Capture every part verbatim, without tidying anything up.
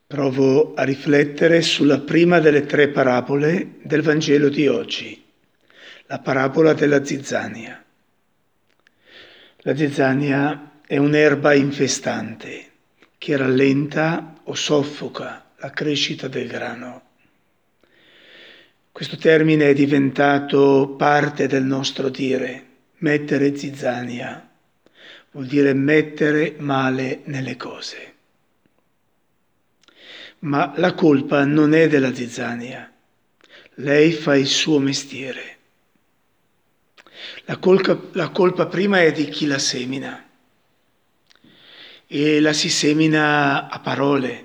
Provo a riflettere sulla prima delle tre parabole del Vangelo di oggi, la parabola della zizzania. La zizzania è un'erba infestante che rallenta o soffoca la crescita del grano. Questo termine è diventato parte del nostro dire. Mettere zizzania vuol dire mettere male nelle cose. Ma la colpa non è della zizzania. Lei fa il suo mestiere. La colpa, la colpa prima è di chi la semina. E la si semina a parole.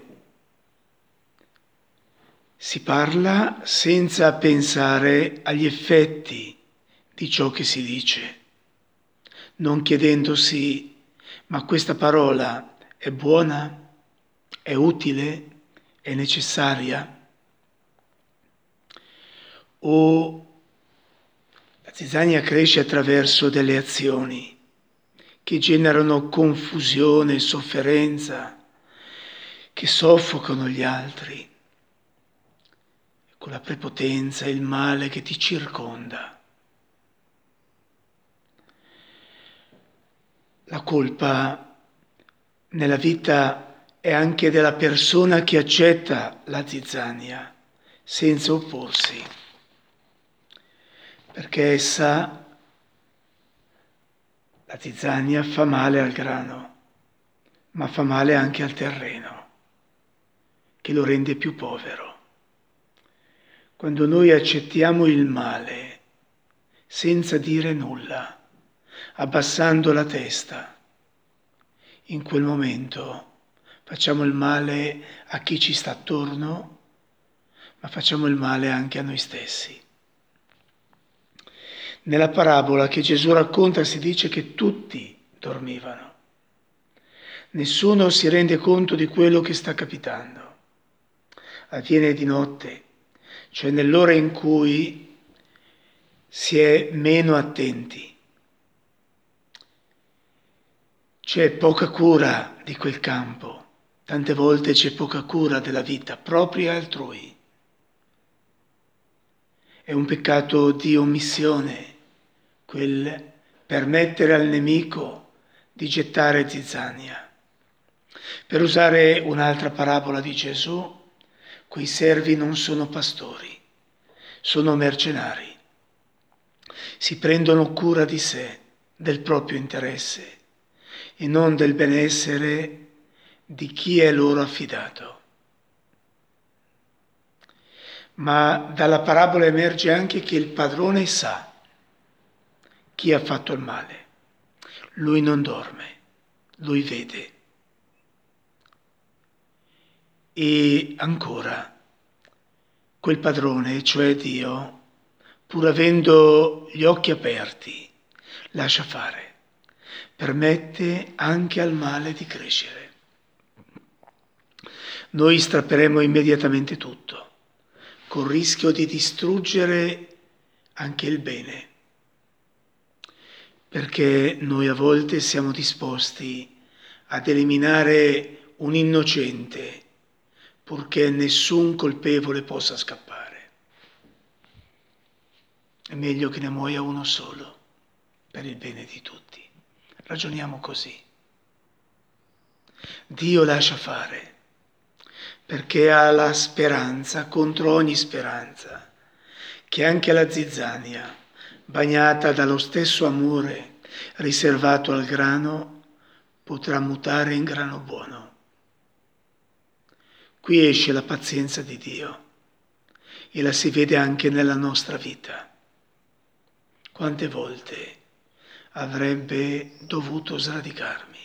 Si parla senza pensare agli effetti di ciò che si dice, non chiedendosi: ma questa parola è buona? È utile? È necessaria? O la zizzania cresce attraverso delle azioni che generano confusione, sofferenza, che soffocano gli altri, con la prepotenza e il male che ti circonda. La colpa nella vita è anche della persona che accetta la zizzania senza opporsi, perché essa, la zizzania, fa male al grano, ma fa male anche al terreno, che lo rende più povero. Quando noi accettiamo il male senza dire nulla, abbassando la testa, in quel momento facciamo il male a chi ci sta attorno, ma facciamo il male anche a noi stessi. Nella parabola che Gesù racconta si dice che tutti dormivano. Nessuno si rende conto di quello che sta capitando. Avviene di notte, cioè nell'ora in cui si è meno attenti. C'è poca cura di quel campo, tante volte c'è poca cura della vita propria e altrui. È un peccato di omissione, quel permettere al nemico di gettare zizzania. Per usare un'altra parabola di Gesù, quei servi non sono pastori, sono mercenari. Si prendono cura di sé, del proprio interesse e non del benessere di chi è loro affidato. Ma dalla parabola emerge anche che il padrone sa chi ha fatto il male. Lui non dorme, lui vede. E ancora, quel padrone, cioè Dio, pur avendo gli occhi aperti, lascia fare, permette anche al male di crescere. Noi strapperemo immediatamente tutto, col rischio di distruggere anche il bene, perché noi a volte siamo disposti ad eliminare un innocente purché nessun colpevole possa scappare. È meglio che ne muoia uno solo per il bene di tutti. Ragioniamo così. Dio lascia fare perché ha la speranza contro ogni speranza, che anche la zizzania, bagnata dallo stesso amore riservato al grano, potrà mutare in grano buono. Qui esce la pazienza di Dio e la si vede anche nella nostra vita. Quante volte avrebbe dovuto sradicarmi?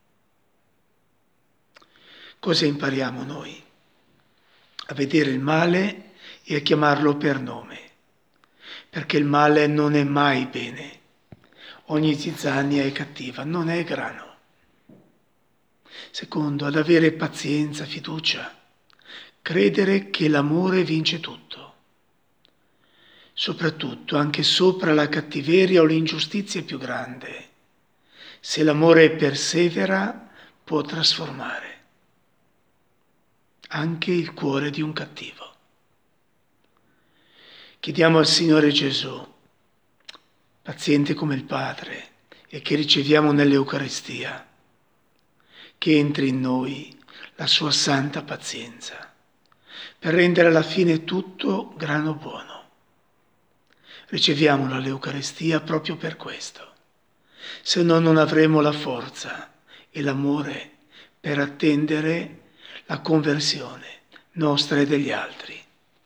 Cosa impariamo noi? A vedere il male e a chiamarlo per nome, perché il male non è mai bene. Ogni zizzania è cattiva, non è grano. Secondo, ad avere pazienza, fiducia, credere che l'amore vince tutto, soprattutto anche sopra la cattiveria o l'ingiustizia più grande. Se l'amore persevera, può trasformare. anche il cuore di un cattivo. Chiediamo al Signore Gesù, paziente come il Padre e che riceviamo nell'Eucaristia, che entri in noi la sua santa pazienza, per rendere alla fine tutto grano buono. Riceviamolo all'Eucaristia proprio per questo, se no non avremo la forza e l'amore per attendere la conversione nostra e degli altri.